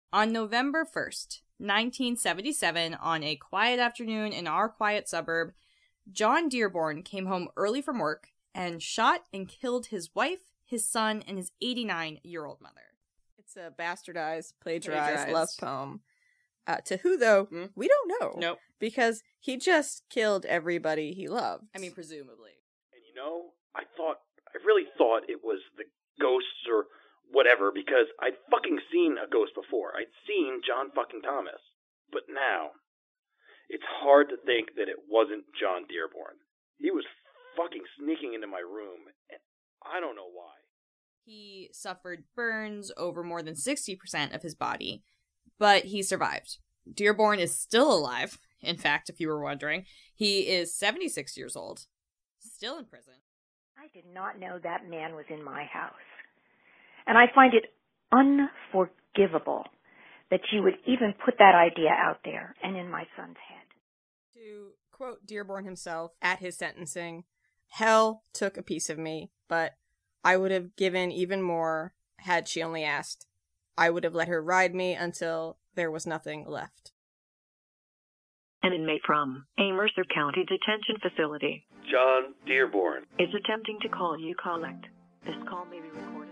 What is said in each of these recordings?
On November 1st, 1977, on a quiet afternoon in our quiet suburb, John Dearborn came home early from work and shot and killed his wife, his son, and his 89-year-old mother. It's a bastardized, plagiarized love poem. To who, though, we don't know. Nope. Because he just killed everybody he loved. I mean, presumably. And I really thought it was the ghosts or whatever, because I'd fucking seen a ghost before. I'd seen John fucking Thomas. But now, it's hard to think that it wasn't John Dearborn. He was fucking sneaking into my room, and I don't know why. He suffered burns over more than 60% of his body, but he survived. Dearborn is still alive. In fact, if you were wondering, he is 76 years old, still in prison. I did not know that man was in my house. And I find it unforgivable that you would even put that idea out there and in my son's head. To quote Dearborn himself at his sentencing, "Hell took a piece of me, but I would have given even more had she only asked. I would have let her ride me until there was nothing left." An inmate from a Mercer County detention facility, John Dearborn, is attempting to call you collect. This call may be recorded.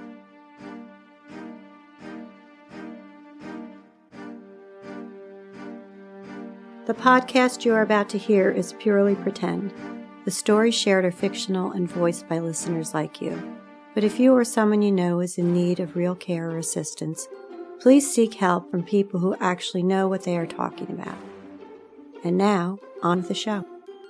The podcast you are about to hear is purely pretend. The stories shared are fictional and voiced by listeners like you. But if you or someone you know is in need of real care or assistance, please seek help from people who actually know what they are talking about. And now, on with the show.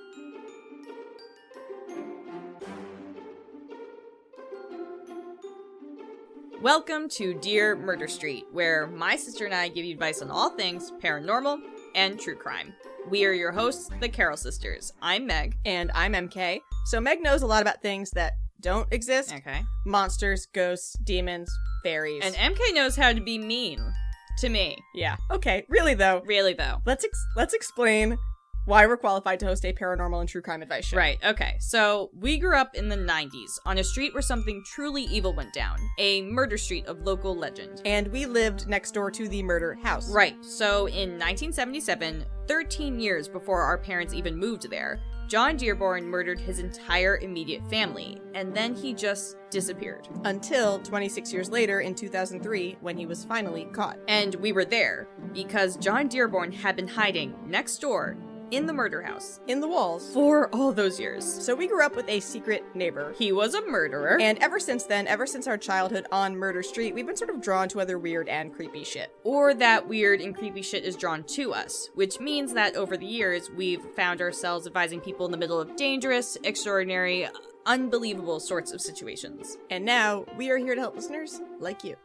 Welcome to Dear Murder Street, where my sister and I give you advice on all things paranormal and true crime. We are your hosts, the Carroll Sisters. I'm Meg. And I'm MK. So Meg knows a lot about things that don't exist. Okay. Monsters, ghosts, demons, fairies. And MK knows how to be mean to me. Yeah. Okay. Really, though. Let's explain why we're qualified to host a paranormal and true crime advice show. Right, okay. So, we grew up in the 90s, on a street where something truly evil went down. A murder street of local legend. And we lived next door to the murder house. Right. So, in 1977, 13 years before our parents even moved there, John Dearborn murdered his entire immediate family, and then he just disappeared. Until 26 years later, in 2003, when he was finally caught. And we were there, because John Dearborn had been hiding next door in the murder house. In the walls. For all those years. So we grew up with a secret neighbor. He was a murderer. And ever since then, ever since our childhood on Murder Street, we've been sort of drawn to other weird and creepy shit. Or that weird and creepy shit is drawn to us, which means that over the years, we've found ourselves advising people in the middle of dangerous, extraordinary, unbelievable sorts of situations. And now, we are here to help listeners like you.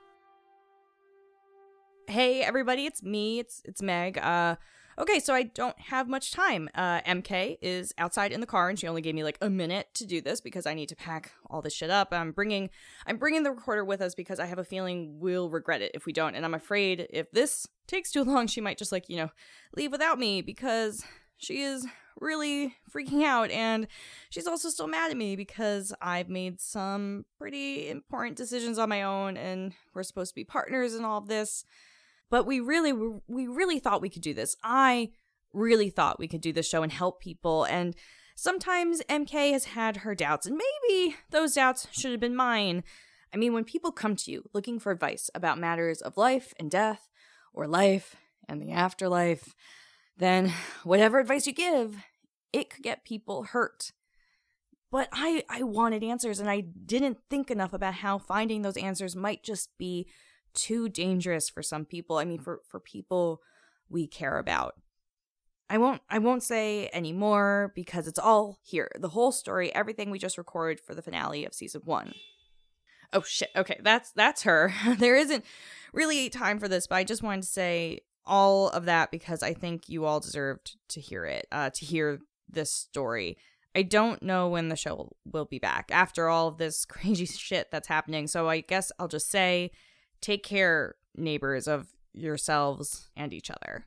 Hey everybody, it's me, it's Meg. Okay, so I don't have much time. MK is outside in the car, and she only gave me like a minute to do this because I need to pack all this shit up. I'm bringing the recorder with us because I have a feeling we'll regret it if we don't. And I'm afraid if this takes too long, she might just leave without me because she is really freaking out. And she's also still mad at me because I've made some pretty important decisions on my own, and we're supposed to be partners in all of this. But we really thought we could do this. I really thought we could do this show and help people. And sometimes MK has had her doubts, and maybe those doubts should have been mine. I mean, when people come to you looking for advice about matters of life and death, or life and the afterlife, then whatever advice you give, it could get people hurt. But I wanted answers, and I didn't think enough about how finding those answers might just be too dangerous for some people. I mean, for people we care about. I won't say any more because it's all here. The whole story, everything we just recorded for the finale of season 1. Oh shit. Okay, that's her. There isn't really time for this, but I just wanted to say all of that because I think you all deserved to hear it, to hear this story. I don't know when the show will be back after all of this crazy shit that's happening. So I guess I'll just say, take care, neighbors, of yourselves and each other.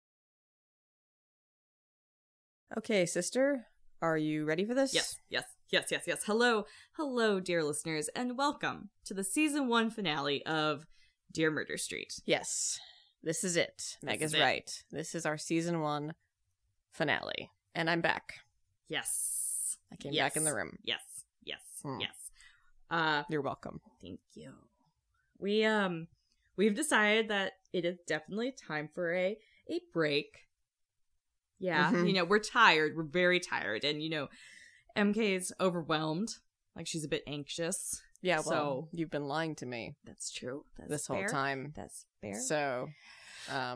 Okay, sister, are you ready for this? Yes. Hello, dear listeners, and welcome to the season 1 finale of Dear Murder Street. Yes. This is it. Meg is it. right. This is our season 1 finale. And I'm back. Yes. I came back in the room. Yes. Yes. Hmm. Yes. You're welcome. Thank you. We've decided that it is definitely time for a break. Yeah, Mhm. We're tired. We're very tired. And, MK is overwhelmed. Like, she's a bit anxious. Yeah, well, So- you've been lying to me That's true. That's this fair. whole time. That's fair. So, I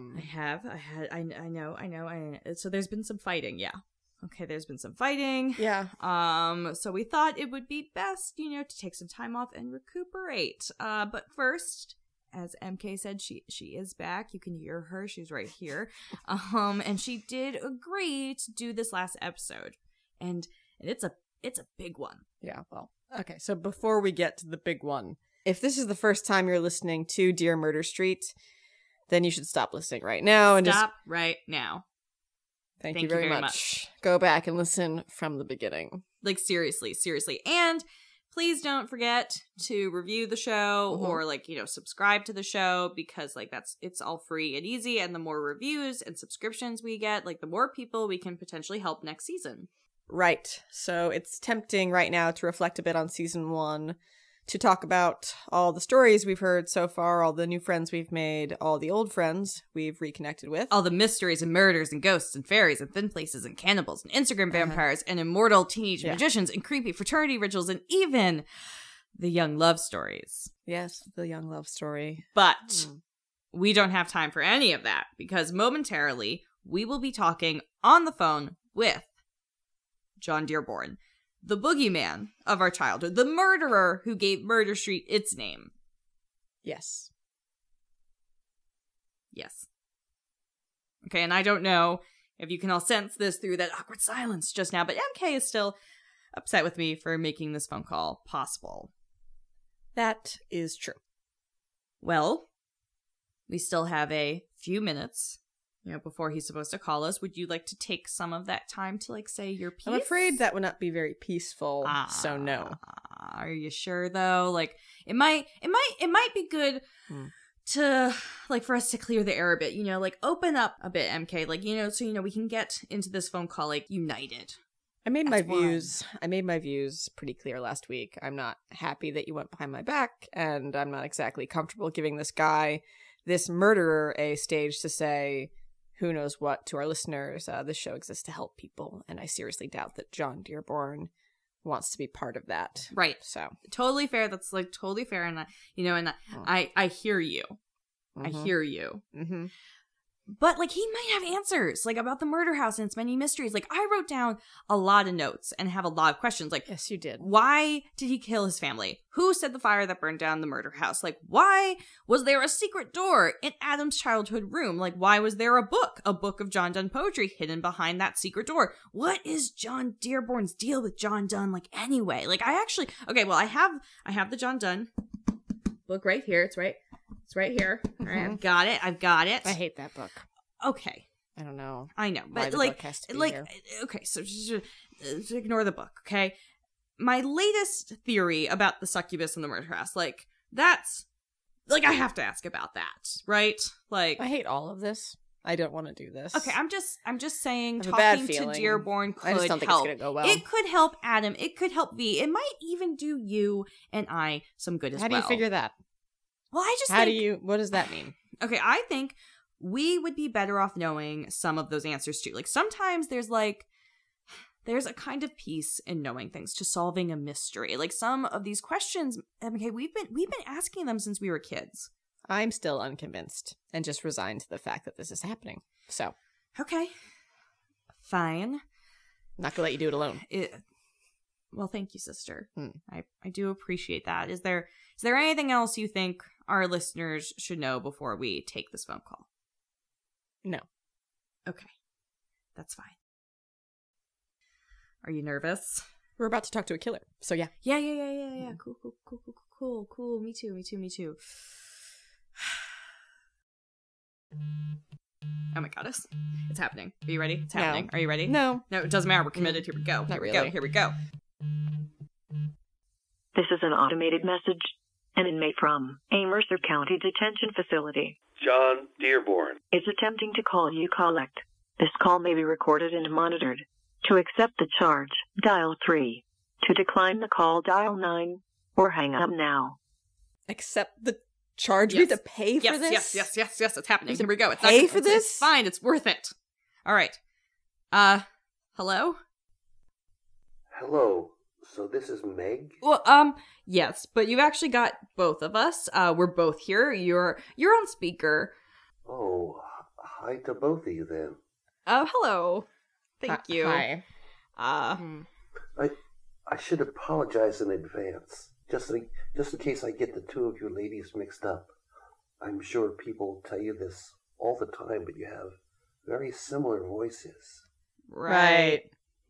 know. So there's been some fighting, yeah. Okay, there's been some fighting. yeah. So we thought it would be best, to take some time off and recuperate. But first, as MK said, she is back. You can hear her. She's right here. And she did agree to do this last episode. And it's a big one. Yeah, well, okay. So before we get to the big one, if this is the first time you're listening to Dear Murder Street, then you should stop listening right now and Stop right now. Thank you very much. Go back and listen from the beginning. Like, seriously. And please don't forget to review the show or, subscribe to the show, because, it's all free and easy. And the more reviews and subscriptions we get, the more people we can potentially help next season. Right. So it's tempting right now to reflect a bit on season 1, to talk about all the stories we've heard so far, all the new friends we've made, all the old friends we've reconnected with. All the mysteries and murders and ghosts and fairies and thin places and cannibals and Instagram vampires and immortal teenage magicians and creepy fraternity rituals and even the young love stories. Yes, the young love story. But we don't have time for any of that, because momentarily we will be talking on the phone with John Dearborn, the boogeyman of our childhood, the murderer who gave Murder Street its name. Yes. Yes. Okay, and I don't know if you can all sense this through that awkward silence just now, but MK is still upset with me for making this phone call possible. That is true. Well, we still have a few minutes, before he's supposed to call us. Would you like to take some of that time to, say your piece? I'm afraid that would not be very peaceful, so no. Are you sure, though? It might be good to, for us to clear the air a bit, open up a bit, MK, so, we can get into this phone call, united. I made my views pretty clear last week. I'm not happy that you went behind my back, and I'm not exactly comfortable giving this murderer, a stage to say who knows what to our listeners. This show exists to help people, and I seriously doubt that John Dearborn wants to be part of that. Right. So totally fair. That's totally fair, and I hear you. Mm-hmm. I hear you. Mm-hmm. But, he might have answers, about the murder house and its many mysteries. I wrote down a lot of notes and have a lot of questions. Yes, you did. Why did he kill his family? Who set the fire that burned down the murder house? Why was there a secret door in Adam's childhood room? Why was there a book of John Donne poetry hidden behind that secret door? What is John Dearborn's deal with John Donne, anyway? I have the John Donne book right here. It's right here. All right, I've got it. I hate that book. Okay. I don't know. I know, why but the book has to be here. okay, so just ignore the book, okay? My latest theory about the succubus in the murder house, that's I have to ask about that, right? I hate all of this. I don't want to do this. Okay, I'm just saying, I have a bad talking to feeling. Dearborn could I just don't think help. it's gonna go well. It could help Adam. It could help V. It might even do you and I some good as well. How do you figure that? Well, I just what does that mean? Okay, I think we would be better off knowing some of those answers too. Sometimes there's a kind of peace in knowing things, to solving a mystery. Some of these questions, okay, we've been asking them since we were kids. I'm still unconvinced and just resigned to the fact that this is happening. So, okay, fine. I'm not gonna let you do it alone. Well, thank you, sister. I do appreciate that. Is there anything else you think our listeners should know before we take this phone call? No. Okay. That's fine. Are you nervous? We're about to talk to a killer, so yeah. Yeah. Cool. Me too. Oh my god, it's happening. Are you ready? It's happening. No. Are you ready? No, it doesn't matter. We're committed. Here we go. Not really. Here we go. This is an automated message. An inmate from a Mercer County detention facility John Dearborn. is attempting to call you collect. This call may be recorded and monitored. To accept the charge, dial 3. To decline the call, dial 9. Or hang up now. Accept the charge? Yes. We have to pay for Yes, this? yes, it's happening. We have Here we go. to It's pay not, for it's- this? It's fine. It's worth it. All right. Hello? Hello. So this is Meg? Well, yes, but you've actually got both of us. We're both here. You're on speaker. Oh, hi to both of you then. Hello. Thank you. Hi. I should apologize in advance, just in case I get the two of you ladies mixed up. I'm sure people tell you this all the time, but you have very similar voices. Right.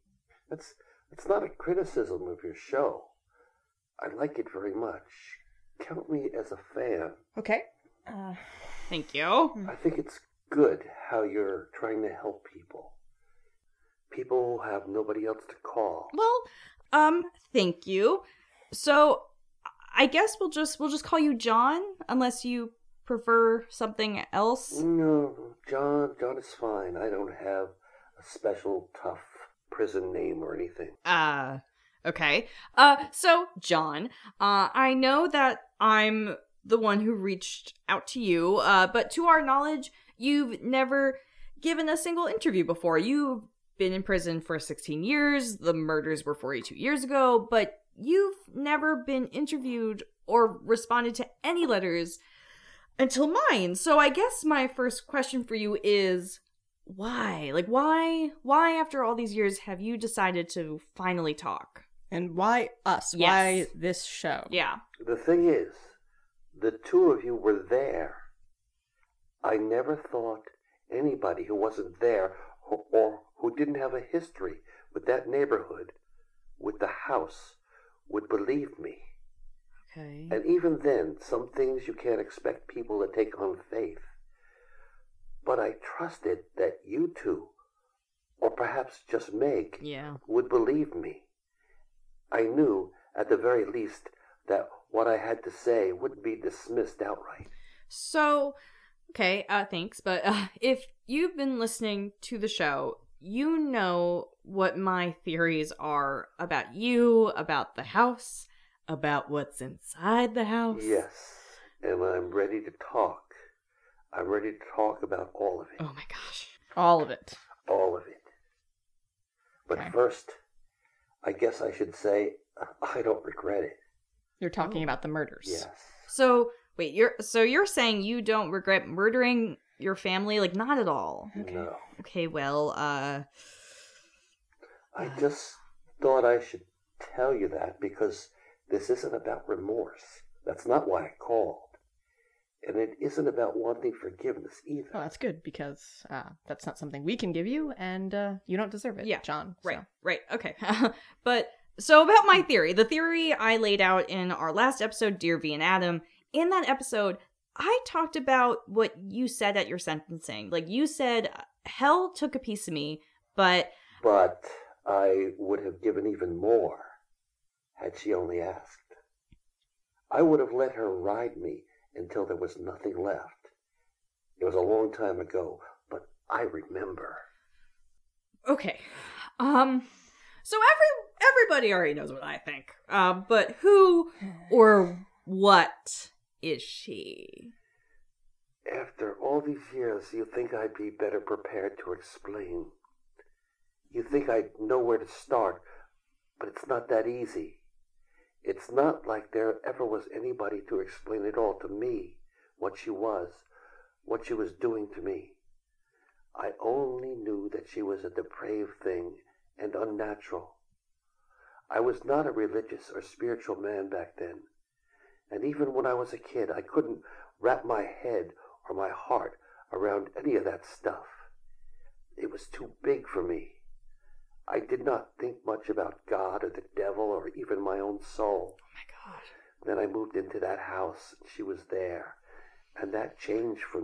It's not a criticism of your show. I like it very much. Count me as a fan. Okay. Thank you. I think it's good how you're trying to help people. People who have nobody else to call. Well, thank you. So, I guess we'll just call you John, unless you prefer something else. No, John is fine. I don't have a special tough prison name or anything. Okay. So, John, I know that I'm the one who reached out to you, but to our knowledge, you've never given a single interview before. You've been in prison for 16 years, the murders were 42 years ago, but you've never been interviewed or responded to any letters until mine. So I guess my first question for you is, why? Like, why after all these years have you decided to finally talk? And why us? Yes. Why this show? Yeah. The thing is, the two of you were there. I never thought anybody who wasn't there or who didn't have a history with that neighborhood, with the house, would believe me. Okay. And even then, some things you can't expect people to take on faith. But I trusted that you two, or perhaps just Meg, Yeah. would believe me. I knew, at the very least, that what I had to say wouldn't be dismissed outright. So, okay, thanks. But if you've been listening to the show, you know what my theories are about you, about the house, about what's inside the house. Yes, and I'm ready to talk. I'm ready to talk about all of it. Oh my gosh. All of it. All of it. But Okay. first, I guess I should say I don't regret it. You're talking about the murders. Yes. So, wait, you're saying you don't regret murdering your family? Like, not at all. No. Okay, well, I just thought I should tell you that because this isn't about remorse. That's not why I called. And it isn't about wanting forgiveness either. Oh, that's good because that's not something we can give you, and you don't deserve it, Yeah, John. right, so. right, okay. But, so about my theory, the theory I laid out in our last episode, Dear V and Adam, in that episode, I talked about what you said at your sentencing. Like, you said, hell took a piece of me, but... But I would have given even more had she only asked. I would have let her ride me until there was nothing left. It was a long time ago, but I remember. Okay. So everybody already knows what I think. But who or what is she? After all these years, you think I'd be better prepared to explain. You think I'd know where to start, but it's not that easy. It's not like there ever was anybody to explain it all to me, what she was doing to me. I only knew that she was a depraved thing and unnatural. I was not a religious or spiritual man back then, and even when I was a kid, I couldn't wrap my head or my heart around any of that stuff. It was too big for me. I did not think much about God or the devil or even my own soul. Oh my god. Then I moved into that house, and she was there, and that changed for me.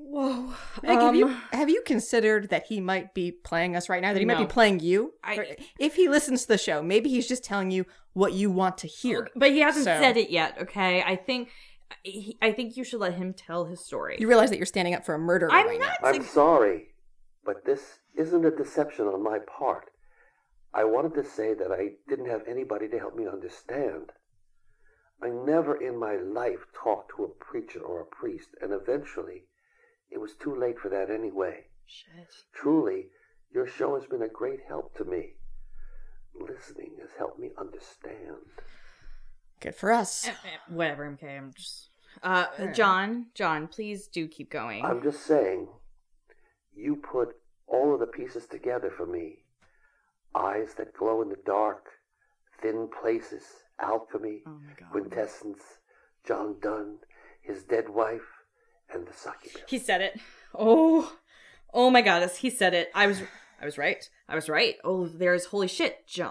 Whoa. Meg, have you considered that he might be playing us right now? That he might be playing you? If he listens to the show, maybe he's just telling you what you want to hear. But he hasn't said it yet, okay? I think you should let him tell his story. You realize that you're standing up for a murderer right now. I'm sorry, but this isn't a deception on my part. I wanted to say that I didn't have anybody to help me understand. I never in my life talked to a preacher or a priest, and eventually it was too late for that anyway. Shit. Truly, your show has been a great help to me. Listening has helped me understand. Good for us. Whatever, MK, I'm just... John, please do keep going. I'm just saying, you put all of the pieces together for me. Eyes that glow in the dark, thin places, alchemy, quintessence, John Donne, his dead wife, and the succubus. He said it. Oh my goddess, he said it. I was right. Oh, there's holy shit, John.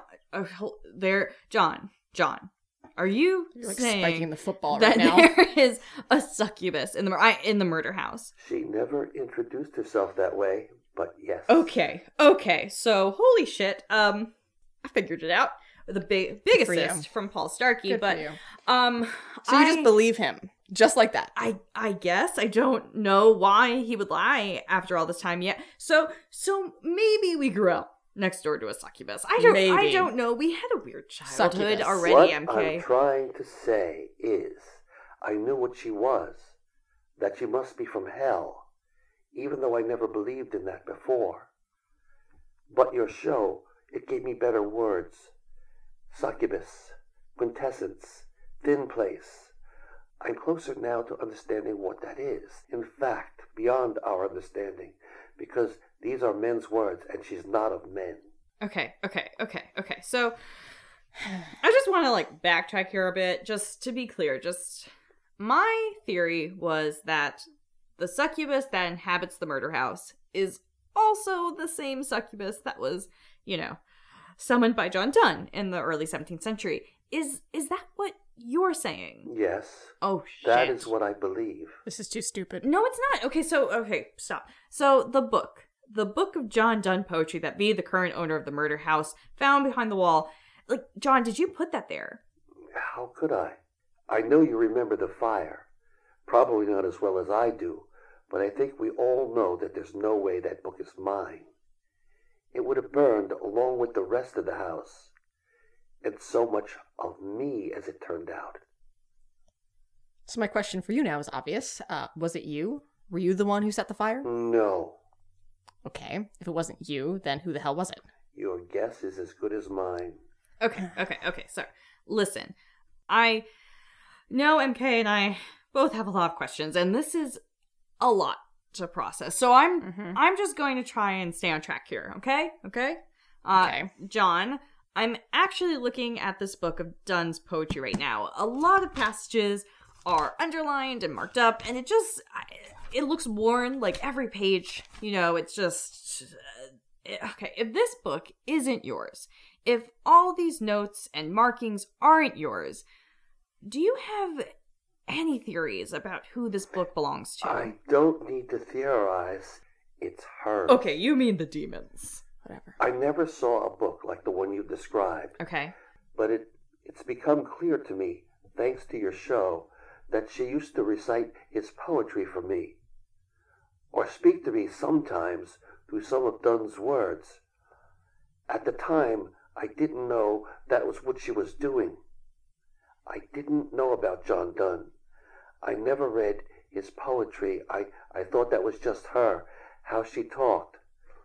John. Are you saying spiking the football that right now? There is a succubus in the murder house? She never introduced herself that way, but yes. Okay. So holy shit. I figured it out. The big assist from Paul Starkey. Good but for you. So you just believe him, just like that. I guess I don't know why he would lie after all this time yet. So maybe we grew up next door to a succubus. I don't know. We had a weird childhood already, what MK. I'm trying to say is, I knew what she was, that she must be from hell, even though I never believed in that before. But your show, it gave me better words. Succubus, quintessence, thin place. I'm closer now to understanding what that is. In fact, beyond our understanding, because these are men's words and she's not of men. Okay. So I just want to backtrack here a bit, just to be clear. Just my theory was that the succubus that inhabits the murder house is also the same succubus that was, summoned by John Donne in the early 17th century. Is that what you're saying? Yes. Oh, shit. That is what I believe. This is too stupid. No, it's not. Okay, stop. So the book of John Donne poetry that V, the current owner of the murder house, found behind the wall. John, did you put that there? How could I? I know you remember the fire. Probably not as well as I do, but I think we all know that there's no way that book is mine. It would have burned along with the rest of the house. And so much of me, as it turned out. So my question for you now is obvious. Was it you? Were you the one who set the fire? No. Okay. If it wasn't you, then who the hell was it? Your guess is as good as mine. Okay. So, listen. I know MK and I both have a lot of questions, and this is a lot to process. So I'm just going to try and stay on track here, okay? Okay. John, I'm actually looking at this book of Donne's poetry right now. A lot of passages are underlined and marked up, and it looks worn, every page, it's just... Okay, if this book isn't yours, if all these notes and markings aren't yours, do you have any theories about who this book belongs to? I don't need to theorize. It's hers. Okay, you mean the demons. Whatever. I never saw a book like the one you described. Okay. But it's become clear to me, thanks to your show, that she used to recite his poetry for me. Or speak to me sometimes through some of Donne's words. At the time, I didn't know that was what she was doing. I didn't know about John Donne. I never read his poetry. I thought that was just her, how she talked.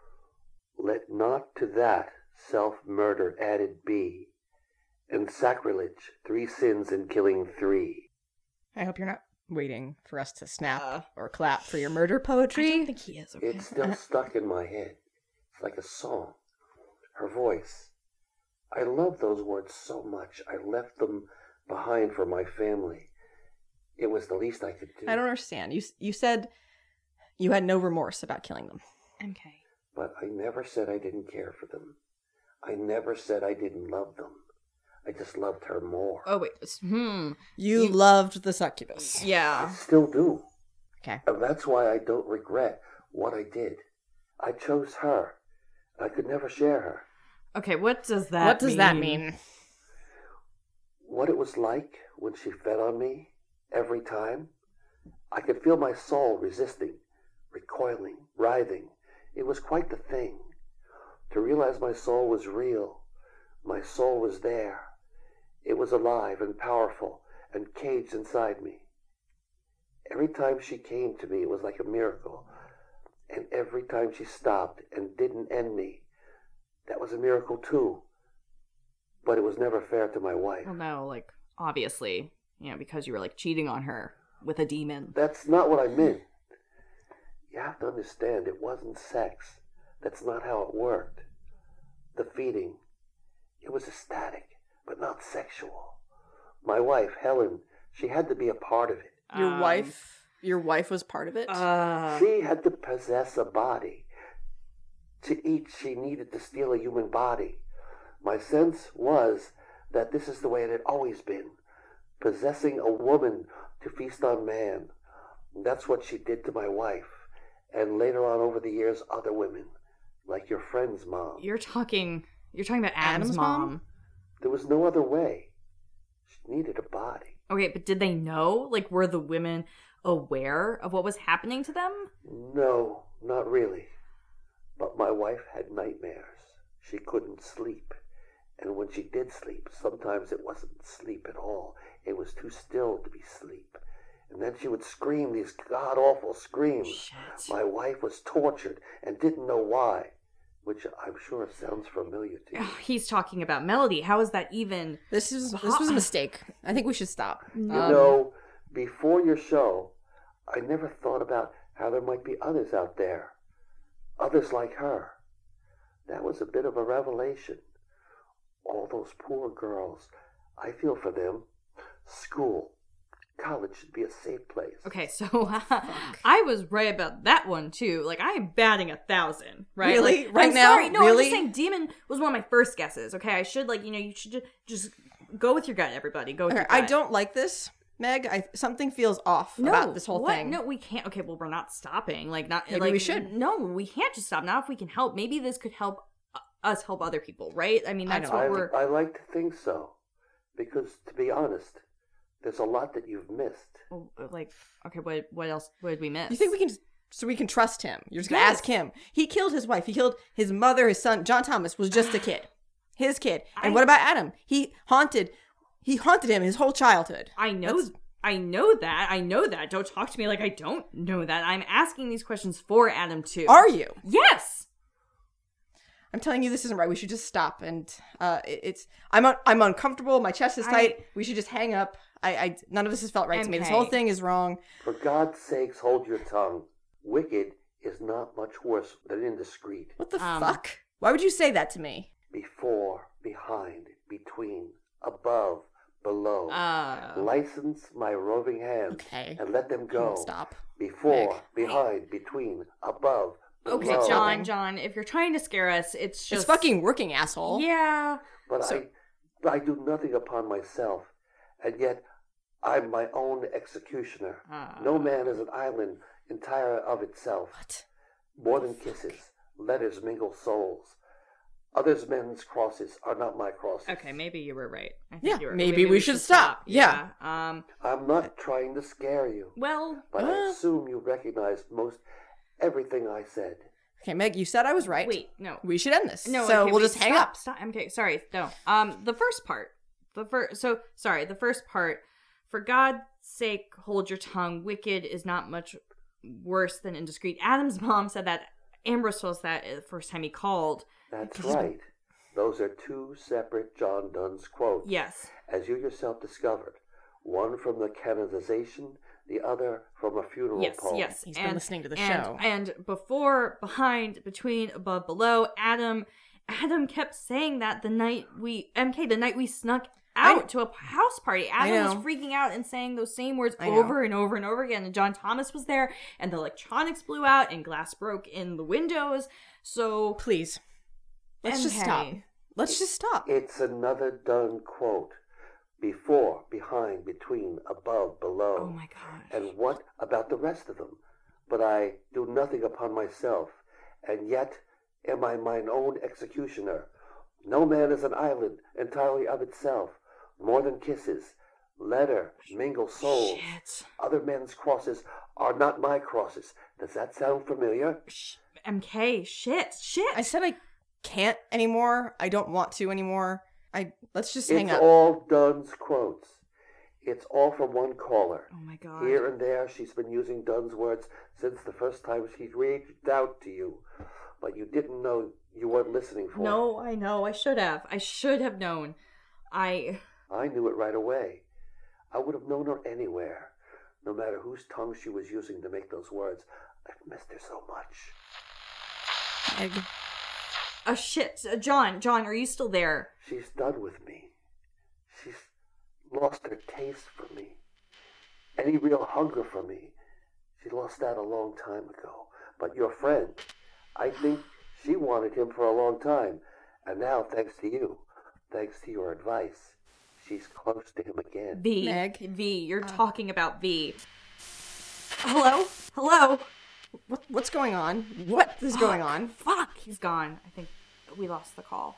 Let not to that self-murder added be, and sacrilege 3 sins in killing 3. I hope you're not waiting for us to snap or clap for your murder poetry. I don't think he is. Okay. It's still stuck in my head. It's like a song. Her voice. I love those words so much. I left them behind for my family. It was the least I could do. I don't understand. You said you had no remorse about killing them. Okay. But I never said I didn't care for them. I never said I didn't love them. I just loved her more. Oh, wait. You loved the succubus. Yeah. I still do. Okay. And that's why I don't regret what I did. I chose her. I could never share her. Okay, what does that mean? What it was like when she fed on me every time. I could feel my soul resisting, recoiling, writhing. It was quite the thing. To realize my soul was real. My soul was there. It was alive and powerful and caged inside me. Every time she came to me, it was like a miracle. And every time she stopped and didn't end me, that was a miracle too. But it was never fair to my wife. Well, no, like, obviously, because you were, like, cheating on her with a demon. That's not what I meant. You have to understand, it wasn't sex. That's not how it worked. The feeding, it was ecstatic, but not sexual. My wife, Helen, she had to be a part of it. Your wife was part of it? She had to possess a body. To eat, she needed to steal a human body. My sense was that this is the way it had always been. Possessing a woman to feast on man. That's what she did to my wife. And later on over the years, other women. Like your friend's mom. You're talking about Adam's mom? There was no other way. She needed a body. Okay, but did they know? Like, were the women aware of what was happening to them? No, not really. But my wife had nightmares. She couldn't sleep. And when she did sleep, sometimes it wasn't sleep at all. It was too still to be sleep. And then she would scream these god-awful screams. Shit. My wife was tortured and didn't know why, which I'm sure sounds familiar to you. He's talking about Melody. How is that even... This was a mistake. I think we should stop. You know, before your show, I never thought about how there might be others out there. Others like her. That was a bit of a revelation. All those poor girls. I feel for them. School. College should be a safe place. Okay, so I was right about that one too. Like, I am batting 1,000, right? Really? Like, right I'm now? Sorry. No, really? I'm just saying Demon was one of my first guesses. Okay, I should you should just go with your gut, everybody. Go with your gut. I don't like this, Meg. Something feels off about this whole thing. No, we can't. Okay, well, we're not stopping. Like, not Maybe like, we should. No, we can't just stop. Not if we can help. Maybe this could help us help other people, right? I mean, that's what we're... I like to think so. Because, to be honest, there's a lot that you've missed. Like, okay, what else would we miss? You think we can trust him? You're just going to ask him. He killed his wife. He killed his mother, his son. John Thomas was just a kid. His kid. And what about Adam? He haunted him his whole childhood. I know that. Don't talk to me like I don't know that. I'm asking these questions for Adam too. Are you? Yes. I'm telling you, this isn't right. We should just stop. And I'm uncomfortable. My chest is tight. We should just hang up. None of this has felt right to me. This whole thing is wrong. For God's sakes, hold your tongue. Wicked is not much worse than indiscreet. What the fuck? Why would you say that to me? Before, behind, between, above, below. License my roving hands. Okay. And let them go. Stop. Before, behind, between, above, below. Okay, John, if you're trying to scare us, it's just... It's fucking working, asshole. Yeah. But I do nothing upon myself, and yet I'm my own executioner. No man is an island entire of itself. What? More than kisses, letters mingle souls. Others men's crosses are not my crosses. Okay, maybe you were right. Maybe we should stop. Yeah. I'm not trying to scare you. Well... But I assume you recognized most everything I said. Okay, Meg, you said I was right. Wait, no. We should end this. No, so okay, we'll just hang up. Stop. Okay, sorry. No. The first part. The first part. For God's sake, hold your tongue. Wicked is not much worse than indiscreet. Adam's mom said that. Ambrose told us that the first time he called. That's right. Those are two separate John Donne's quotes. Yes. As you yourself discovered. One from the canonization, the other from a funeral poem. Yes. He's been listening to the show. And before, behind, between, above, below, Adam kept saying that the night we snuck out to a house party. Adam was freaking out and saying those same words over and over and over again. And John Thomas was there, and the electronics blew out, and glass broke in the windows. So please, let's just stop. Let's just stop. It's another Donne quote, Before, behind, between, above, below. Oh my gosh. And what about the rest of them? But I do nothing upon myself, and yet am I mine own executioner. No man is an island entirely of itself, more than kisses. Letter, mingle souls. Shit. Other men's crosses are not my crosses. Does that sound familiar? MK, shit. I said I can't anymore. I don't want to anymore. Let's just hang It's up. all Dunn's quotes. It's all from one caller. Oh my god. Here and there, she's been using Dunn's words since the first time she's reached out to you. But you didn't know you weren't listening for No, I know. I should have. I should have known. I knew it right away. I would have known her anywhere, no matter whose tongue she was using to make those words. I've missed her so much. Meg. Shit. John, are you still there? She's done with me. She's lost her taste for me. Any real hunger for me. She lost that a long time ago. But your friend, I think she wanted him for a long time. And now, thanks to you, thanks to your advice, she's close to him again. V, you're talking about V. Hello? What's going on? What is going on? Fuck, he's gone. I think we lost the call.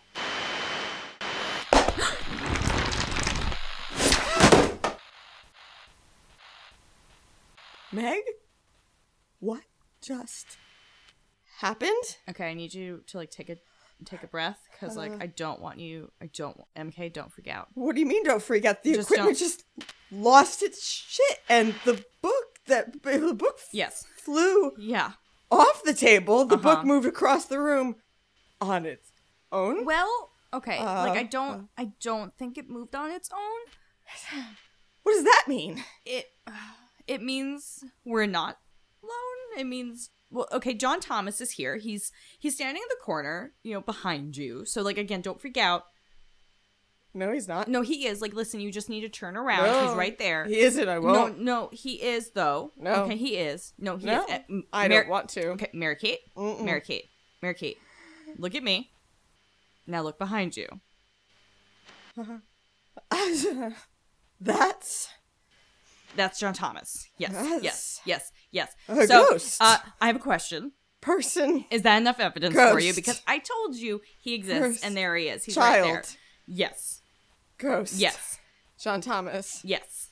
Meg? What just happened? Okay, I need you to take a breath, because I don't want MK, don't freak out. What do you mean don't freak out? The Just equipment just lost its shit, and the book Yes. flew Yeah. off the table. The book moved across the room on its own. Well, okay, I don't think it moved on its own. What does that mean? It means we're not alone. It means, well, okay, John Thomas is here. He's standing in the corner, behind you. So, again, don't freak out. No, he's not. No, he is. Listen, you just need to turn around. No, he's right there. He isn't. I won't. No, he is, though. No. Okay, he is. No, he No, is. I don't want to. Okay, Mary Kate. Mary Kate. Look at me. Now look behind you. That's John Thomas. Yes. A So, ghost. I have a question. Person. Is that enough evidence Ghost. for you? Because I told you he exists, Ghost. and there he is. He's Child. right there. Yes. Ghost. Yes. John Thomas. Yes.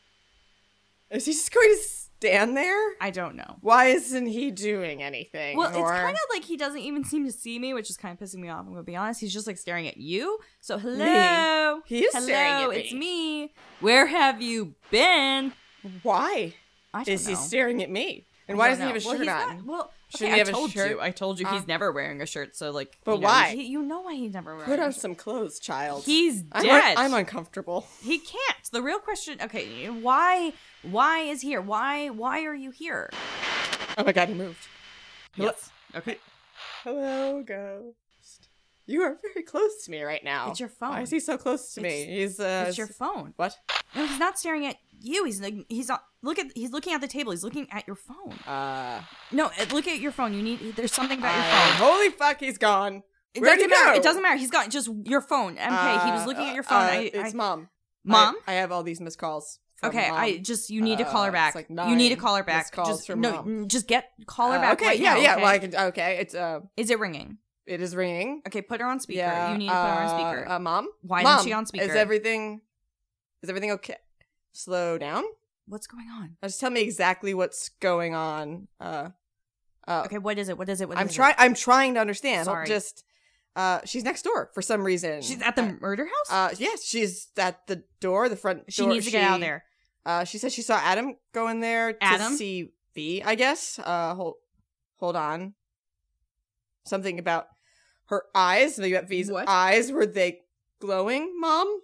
Is he just going to stand there? I don't know. Why isn't he doing anything? Well, it's kind of like he doesn't even seem to see me, which is kind of pissing me off. I'm going to be honest. He's just staring at you. So, hello. Me. He is hello, staring at me. It's me. Where have you been? Why I don't is know. he staring at me? And I why don't doesn't he have a know. shirt Well, he's on? not- well, Shouldn't okay, he have a I shirt? told you he's never wearing a shirt. So, But why? You know why he's never wearing Put a on shirt. some clothes, child. He's dead. I'm uncomfortable. He can't. The real question, okay, why is he here? Why are you here? Oh my god, he moved. Yes. Okay. Hello, ghost. You are very close to me right now. It's your phone. Why is he so close to me? He's It's your phone. What? No, he's not staring at you. He's not, he's looking at the table. He's looking at your phone. No, look at your phone. There's something about your phone. Holy fuck, he's gone. It Where'd doesn't he matter. go? It doesn't matter. He's got just your phone. MK, he was looking at your phone. It's mom. Mom? I have all these missed calls. From Okay, mom. you need to call her back. It's like You need to 9 call her back. missed calls Just from no, mom. just call her back. Okay, right yeah, now, yeah. okay? Well, I can. Okay, it's Is it ringing? It is ringing. Okay, put her on speaker. Yeah. You need to put her on speaker. Mom. Why Mom, isn't she on speaker? Is everything okay? Slow down. What's going on? Just tell me exactly what's going on. Okay, what is it? What is it? I'm trying to understand. Sorry. Just she's next door for some reason. She's at the murder house? Yes, she's at the door, the front door. She needs to get out of there. She said she saw Adam go in there to see V, I guess. Hold on. Something about her eyes. Something about V's eyes. Were they glowing, Mom?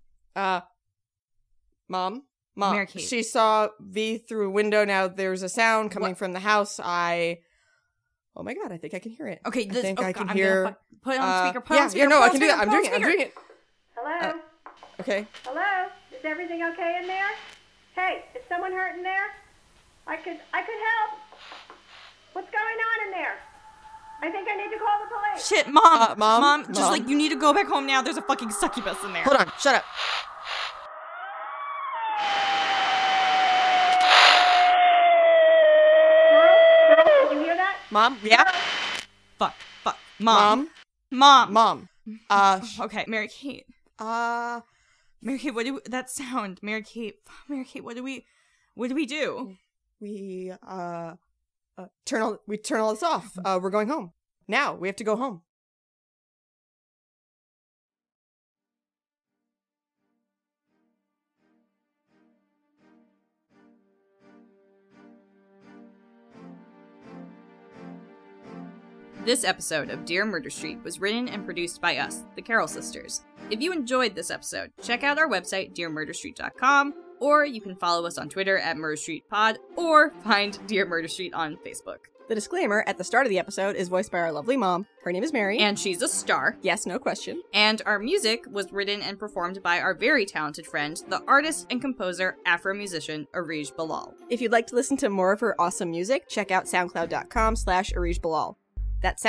Mom. Mary Kate. She saw V through a window. Now there's a sound coming from the house. Oh my god, I think I can hear it. Okay, I think I can hear. Put it on speaker. Put it yeah, on speaker. yeah, no, put I on can do speaker, that. I'm put on doing it. I'm speaker. doing it. Hello? Okay. Hello? Is everything okay in there? Hey, is someone hurt in there? I could help. What's going on in there? I think I need to call the police. Shit, Mom. Mom? Just you need to go back home now. There's a fucking succubus in there. Hold on. Shut up. Mom? Yeah? Fuck. Mom. Mom. Okay, Mary Kate. Mary Kate, that sound? Mary Kate, what do we do? We turn all this off. We're going home. Now, we have to go home. This episode of Dear Murder Street was written and produced by us, the Carroll Sisters. If you enjoyed this episode, check out our website, dearmurderstreet.com, or you can follow us on Twitter at MurderStreetPod, or find Dear Murder Street on Facebook. The disclaimer at the start of the episode is voiced by our lovely mom. Her name is Mary. And she's a star. Yes, no question. And our music was written and performed by our very talented friend, the artist and composer, Afro-musician, Arij Bilal. If you'd like to listen to more of her awesome music, check out soundcloud.com/Arij Bilal. That's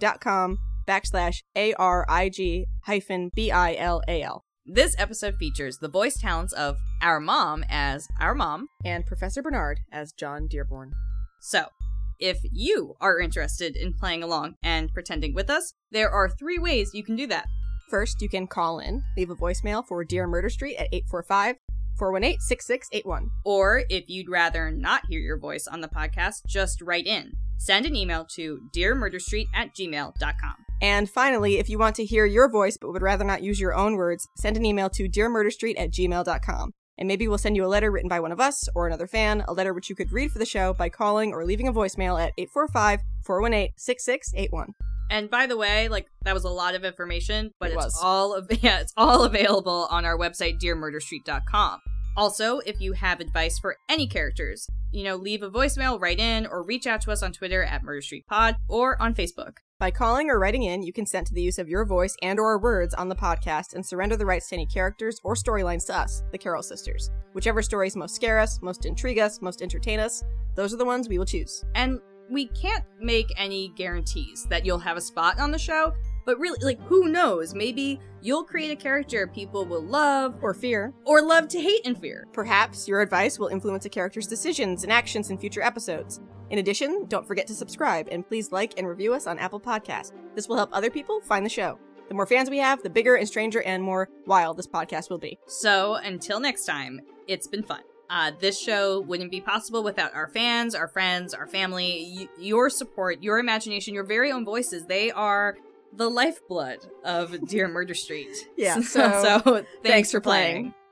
soundcloud.com/ARIG-BILAL. This episode features the voice talents of our mom as our mom, and Professor Bernard as John Dearborn. So, if you are interested in playing along and pretending with us, there are 3 ways you can do that. First, you can call in, leave a voicemail for Dear Murder Street at 845-418-6681. Or, if you'd rather not hear your voice on the podcast, just write in. Send an email to dearmurderstreet@gmail.com. And finally, if you want to hear your voice but would rather not use your own words, send an email to dearmurderstreet@gmail.com. And maybe we'll send you a letter written by one of us or another fan, a letter which you could read for the show by calling or leaving a voicemail at 845-418-6681. And by the way, that was a lot of information, but it's all available on our website, dearmurderstreet.com. Also, if you have advice for any characters, leave a voicemail, write in, or reach out to us on Twitter at MurderStreetPod or on Facebook. By calling or writing in, you consent to the use of your voice and or words on the podcast and surrender the rights to any characters or storylines to us, the Carroll Sisters. Whichever stories most scare us, most intrigue us, most entertain us, those are the ones we will choose. And we can't make any guarantees that you'll have a spot on the show, but really, who knows? Maybe you'll create a character people will love, or fear, or love to hate and fear. Perhaps your advice will influence a character's decisions and actions in future episodes. In addition, don't forget to subscribe, and please like and review us on Apple Podcasts. This will help other people find the show. The more fans we have, the bigger and stranger and more wild this podcast will be. So, until next time, it's been fun. This show wouldn't be possible without our fans, our friends, our family, your support, your imagination, your very own voices. They are the lifeblood of Dear Murder Street. Yeah, so thanks for playing.